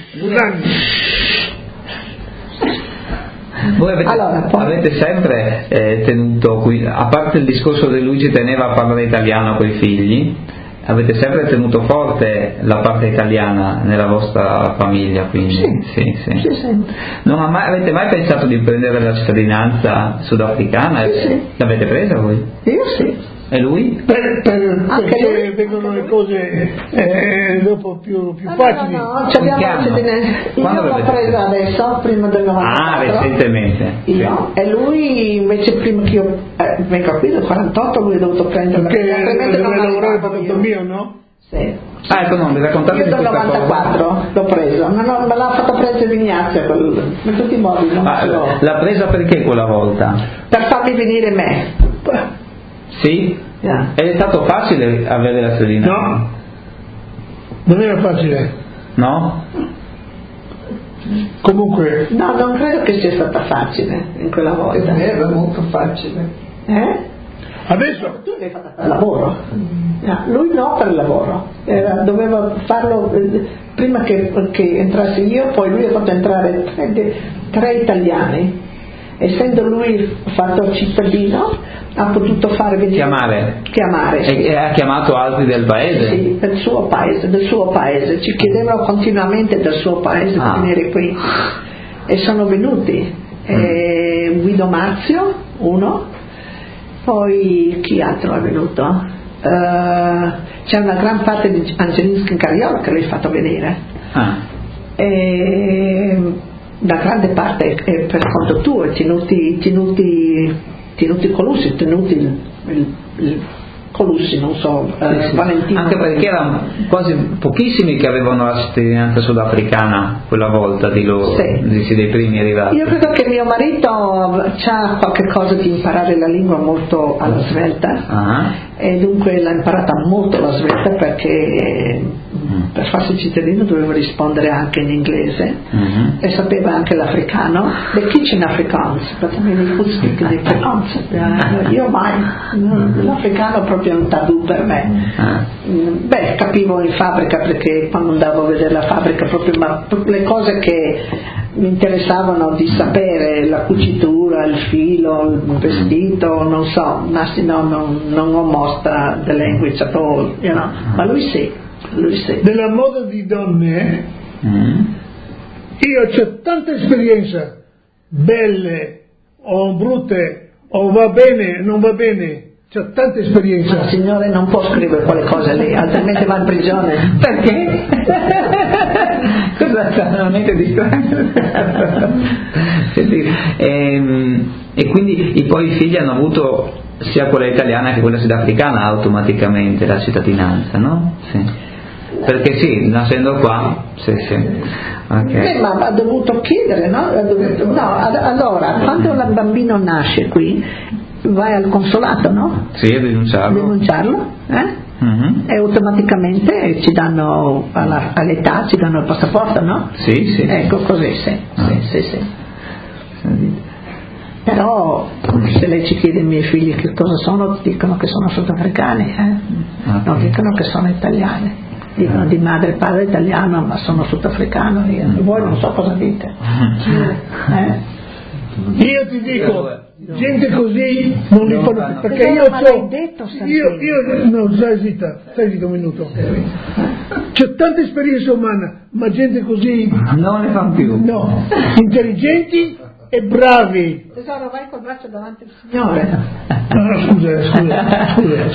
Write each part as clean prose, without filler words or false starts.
Voi avete sempre tenuto, a parte il discorso che lui ci teneva a parlare italiano con i figli, avete sempre tenuto forte la parte italiana nella vostra famiglia, quindi? Sì. Non avete mai pensato di prendere la cittadinanza sudafricana? Sì. L'avete presa voi? Io sì. E lui? Perché vengono le cose dopo più facili. No, abbiamo la cittadinanza. Io l'ho presa adesso, prima del 94. Recentemente. Io. E lui invece prima che io venga qui del 48 lui ha dovuto prendere perché deve lavorare per conto mio, no? Sì. Ecco, no, mi raccontate io del 94 l'ho preso, me l'ha fatto prendere Ignazio in tutti i modi. L'ha presa perché quella volta? Per farmi venire me. Sì? Yeah. È stato facile avere la cittadinanza? No, non era facile. No? Comunque. No, non credo che sia stata facile in quella volta. Era molto facile. Adesso? Tu l'hai fatta per lavoro? Lui no, per lavoro. Doveva farlo prima che entrassi io, poi lui ha fatto entrare tre italiani. Essendo lui fatto cittadino ha potuto fare venire chiamare sì. E ha chiamato altri del paese? Sì, del suo paese, ci chiedevano continuamente del suo paese di venire qui e sono venuti. Guido Marzio, uno, poi chi altro è venuto? C'è una gran parte di Angelino Schincariolo che l'hai fatto venire. La grande parte è per conto tuo, tenuti Colussi, il Colussi, non so, Valentino. Anche perché erano quasi pochissimi che avevano la cittadinanza sudafricana quella volta di loro, dei primi arrivati. Io credo che mio marito ha qualche cosa di imparare la lingua molto alla svelta e dunque l'ha imparata molto alla svelta perché per farsi cittadino doveva rispondere anche in inglese e sapeva anche l'africano, the kitchen Afrikaans, but I mean, he could speak in Afrikaans. Io mai, l'africano è proprio un tabù per me. Beh, capivo in fabbrica perché quando andavo a vedere la fabbrica proprio, ma le cose che mi interessavano di sapere, la cucitura, il filo, il vestito, non so, ma se no non ho mostra the language at all, you know. Ma lui sì. Della moda di donne io ho tanta esperienza, belle o brutte o va bene non va bene, c'ho tanta esperienza. Ma il signore non può scrivere quelle cose lì, altrimenti va in prigione. Perché? Cosa sta mente di strano? E quindi poi i figli hanno avuto sia quella italiana che quella sudafricana automaticamente la cittadinanza, no? Sì. Perché sì, nascendo qua, sì. Okay. Ma ha dovuto chiedere, no? Allora, quando un bambino nasce qui, vai al consolato, no? Sì, a denunciarlo. E automaticamente ci danno all'età, ci danno il passaporto, no? Sì. Ecco così, sì. Però se lei ci chiede ai miei figli che cosa sono, dicono che sono sudafricani, non dicono che sono italiani. Dicono di madre e padre italiano, ma sono sudafricano. Voi non so cosa dite. Io ti dico, gente così non li fanno più, perché io no, stai zitta un minuto. C'è tanta esperienza umana, ma gente così non ne fanno più. No, intelligenti e bravi. Tesoro, vai col braccio davanti al Signore. No,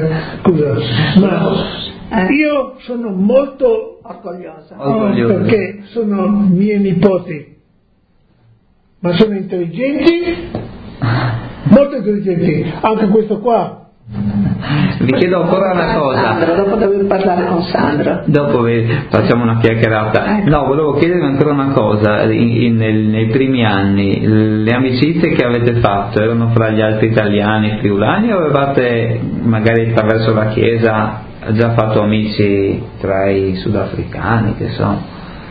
scusa. Io sono molto orgogliosa perché sono miei nipoti, ma sono intelligenti, molto intelligenti, anche questo qua. Vi chiedo ancora una cosa. Sandro, dopo devo parlare con Sandro. Dopo facciamo una chiacchierata. No, volevo chiedervi ancora una cosa. Nei primi anni le amicizie che avete fatto erano fra gli altri italiani friulani o avevate magari attraverso la chiesa già fatto amici tra i sudafricani, che so?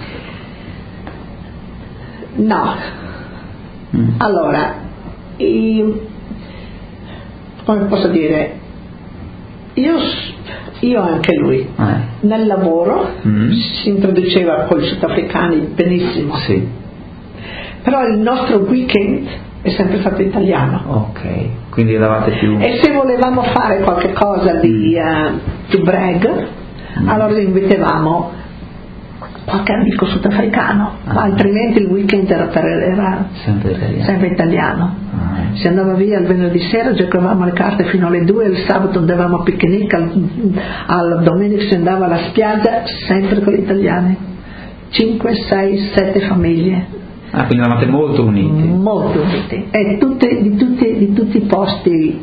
No. Allora, come posso dire, io io e anche lui. Nel lavoro si introduceva con i sudafricani benissimo, sì. Però il nostro weekend è sempre stato italiano. Ok, quindi eravate più... E se volevamo fare qualche cosa di brag, allora invitavamo qualche amico sudafricano, ma altrimenti il weekend era sempre italiano. Si andava via il venerdì sera, giocavamo le carte fino alle 2, il sabato andavamo a picnic, al domenica si andava alla spiaggia, sempre con gli italiani, 5, 6, 7 famiglie. Quindi eravate molto uniti. Molto uniti, e di tutti i posti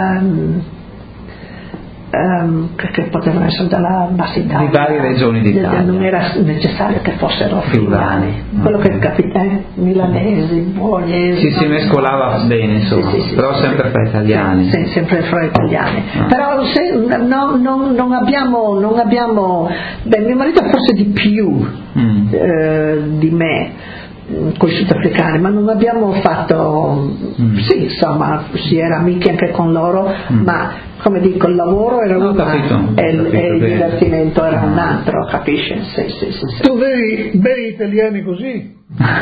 che potevano essere dalla Bassa Italia, di varie regioni d'Italia. Non era necessario che fossero friulani, quello che capita, milanesi, bolognesi. Si mescolava bene, insomma, però sempre fra italiani. Sì, sempre fra italiani. Però non abbiamo, mio marito forse di più di me con i sudafricani, ma non abbiamo fatto, sì, insomma, si era amici anche con loro, ma come dico, il lavoro era e il divertimento era un altro, capisci? Sì. Tu vedi bene italiani così?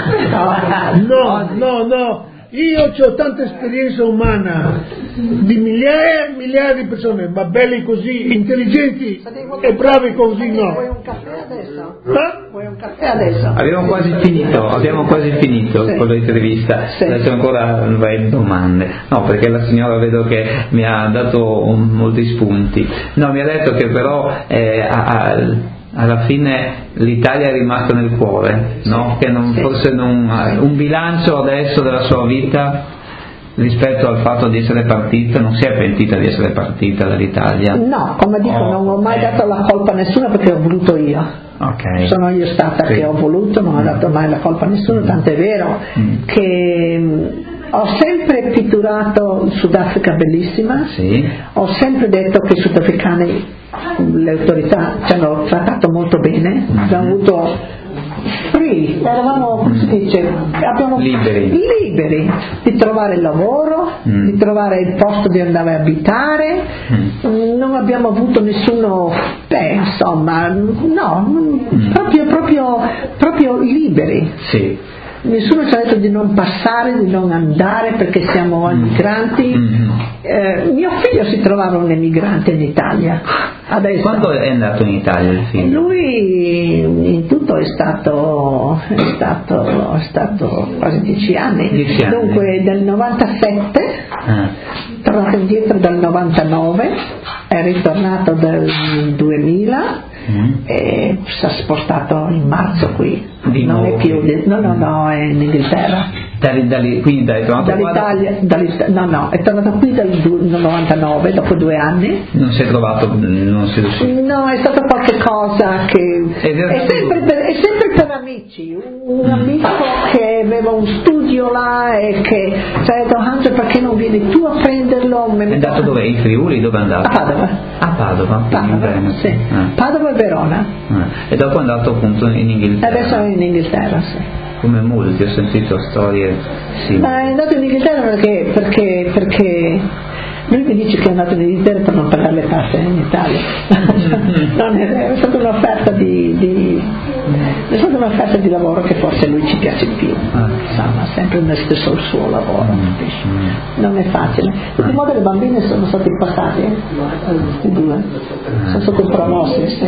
No, io ho tanta esperienza umana di migliaia e migliaia di persone, ma belli così, intelligenti e bravi così no. Vuoi un caffè adesso? Vuoi un caffè adesso? Abbiamo quasi finito con l'intervista. Adesso ancora domande. No, perché la signora vedo che mi ha dato molti spunti. No, mi ha detto che però alla fine l'Italia è rimasta nel cuore, no? Che forse un bilancio adesso della sua vita rispetto al fatto di essere partita, non si è pentita di essere partita dall'Italia? No, come dico, non ho mai dato la colpa a nessuno perché ho voluto io. Okay. Sono io stata che ho voluto, non ho dato mai la colpa a nessuno, tant'è vero che ho sempre pitturato il Sudafrica bellissima, ho sempre detto che i sudafricani, le autorità ci hanno trattato molto bene, abbiamo avuto eravamo, come si dice, liberi di trovare il lavoro, di trovare il posto di andare a abitare, non abbiamo avuto nessuno, insomma, proprio liberi. Sì. Nessuno ci ha detto di non passare, di non andare perché siamo emigranti. Mio figlio si trovava un emigrante in Italia. Adesso, quando è andato in Italia il figlio? Lui in tutto è stato quasi 10 anni. Dunque del 97, tornato indietro dal 99, è ritornato dal 2000 e si è spostato in marzo qui. Non è più no, è in Inghilterra. Quindi è tornato dall'Italia, è tornato qui dal 99 dopo 2 anni. Non si è trovato, non si è riuscito. No, è stato qualche cosa che è sempre per amici, un amico che aveva un studio là e che ci ha detto Angelo perché non vieni tu a prenderlo. È andato dove? In Friuli? Dove è andato? A Padova. Sì. Padova e Verona. E dopo è andato appunto in Inghilterra. Adesso è in Inghilterra, sì. Come molti, ho sentito storie simili. Ma è andato in Inghilterra perché lui mi dice che è andato in Inghilterra per non pagare le tasse in Italia. Non è stata un'offerta di lavoro che forse a lui ci piace di più. Insomma, sempre nel stesso suo lavoro, capisci? Non è facile. Di modo le bambine sono stati passati, questi 2. Sono stati promossi, sì.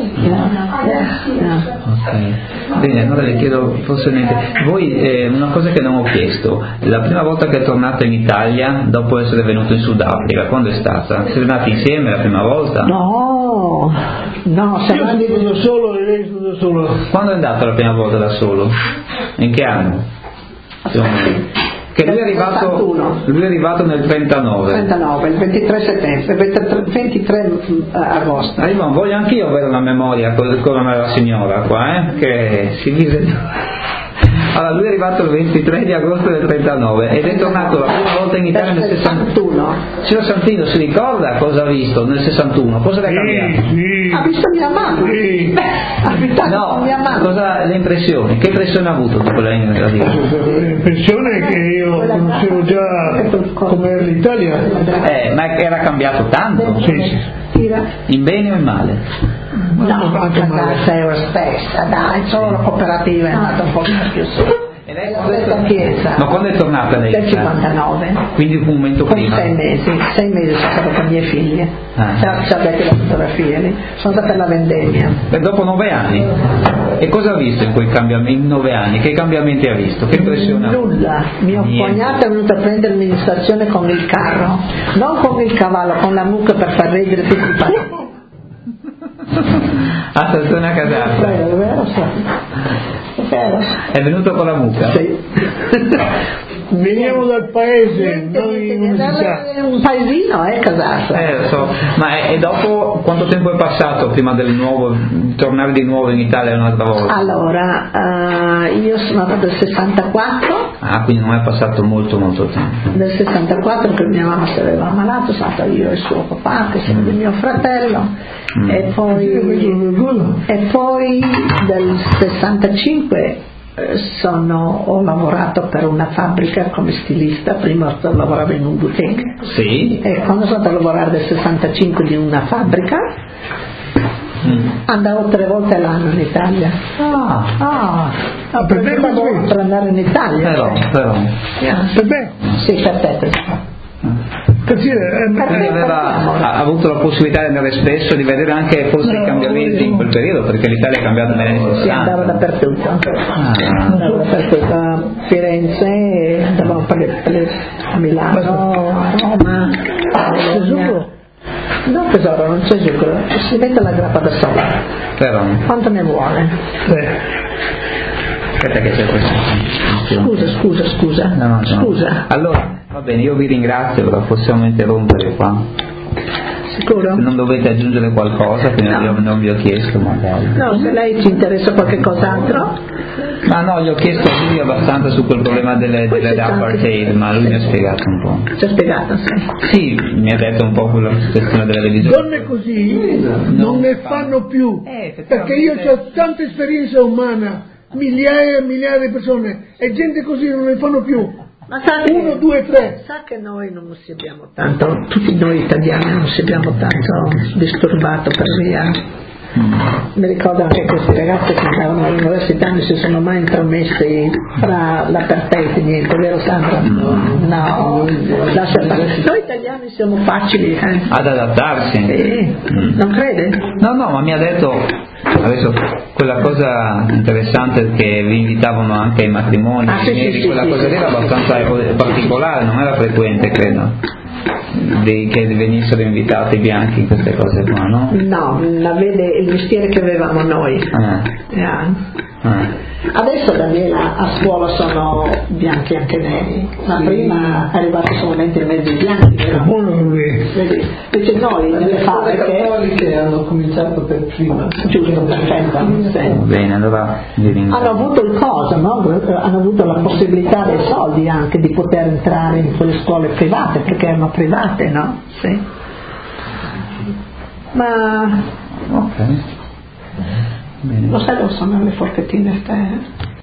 Ok. Bene, allora le chiedo forse voi una cosa che non ho chiesto, la prima volta che è tornato in Italia dopo essere venuto in Sudafrica, quando è stata? Siete andati insieme la prima volta? No, io sono da solo e lei sono da solo. Quando è andato la prima volta da solo? In che anno? Che lui è arrivato nel 39, il 23 settembre, 23 agosto. Voglio anch'io avere una memoria come la signora qua, che si mise. Allora lui è arrivato il 23 di agosto del 39 ed è tornato la prima volta in Italia nel 61. Signor Santino si ricorda cosa ha visto nel 61? Cosa le è cambiato? Ha visto mia mamma? Sì. No, mia mamma. Cosa le impressioni? Che impressione ha avuto dopo lei nella vita? L'impressione è che io conoscevo già come era l'Italia. Ma era cambiato tanto? Sì. In bene o in male? No, Casarsa Aerospace, dai, solo la cooperativa è andata un po' più su. E lei ma quando è tornata lei? Del 59. Quindi un momento prima? 6 mesi sono stata con mie figlie. Sapete la fotografia lì? Sono stata alla vendemmia. E dopo 9 anni? E cosa ha visto in quei cambiamenti? In 9 anni? Che cambiamenti ha visto? Che impressione ha? Nulla. Mio cognato è venuto a prendere l'amministrazione con il carro, non con il cavallo, con la mucca per far ridere tutti i parenti. A Stazione Casarsa? È vero. È venuto con la mucca? Sì. Veniamo dal paese, noi in università. Un paesino, Casarsa. Lo so. Ma e dopo quanto tempo è passato prima del tornare di nuovo in Italia un'altra volta? Allora, io sono nata del 64. Quindi non è passato molto tempo. Del 64 che mia mamma si aveva ammalato, sono stata io e il suo papà, che sono il mio fratello. E poi del 65 ho lavorato per una fabbrica come stilista, prima lavoravo in un boutique. Sì. E quando sono andata a lavorare del 65 in una fabbrica andavo 3 volte all'anno in Italia. Per andare in Italia. Però. Per me? Sì, per te. Ha avuto la possibilità di andare spesso, di vedere anche forse i cambiamenti in quel periodo, perché l'Italia è cambiata negli anni 60. Sì, andavo dappertutto. A Firenze, andavo a Milano, a Roma, a Bologna. No tesoro, non c'è zucchero, si mette la grappa da sola. Però. Quanto ne vuole? Aspetta che c'è questo. Scusa. No. Scusa. Allora, va bene, io vi ringrazio, però possiamo interrompere qua. Sicuro? Se non dovete aggiungere qualcosa, che non vi ho chiesto magari. No, se lei ci interessa qualche cos'altro. Ma no, gli ho chiesto a lui abbastanza su quel problema delle apartheid, ma lui mi ha spiegato un po'. Ci ha spiegato, sì. Sì, mi ha detto un po' sulla questione della religione. Donne così non ne fanno più, perché io ho tanta esperienza umana, migliaia e migliaia di persone, e gente così non ne fanno più. Ma sa 1, 2, 3. Sa che noi non si abbiamo tanto, tutti noi italiani non si abbiamo tanto disturbato per via. Mi ricordo anche questi ragazzi che andavano all'università non si sono mai intromessi fra l'apartheid, niente, vero Sandra? No, lascia fare. Noi italiani siamo facili ad adattarsi. Sì. Non crede? No, ma mi ha detto adesso quella cosa interessante che vi invitavano anche ai matrimoni, quella cosa lì era abbastanza particolare, non era frequente, credo. Che venissero invitati i bianchi in queste cose qua, no? No, la vede il mestiere che avevamo noi. Adesso Daniela a scuola sono bianchi anche neri, ma prima è arrivato solamente in mezzo ai bianchi, vero? Vedi? Perché noi nelle fabbriche hanno cominciato per prima. Giusto, perfetto. Bene, allora hanno avuto il coso, no? Hanno avuto la possibilità dei soldi anche di poter entrare in quelle scuole private, perché erano private, no? Sì. Ma ok. Bene. Lo sai dove sono le forchettine?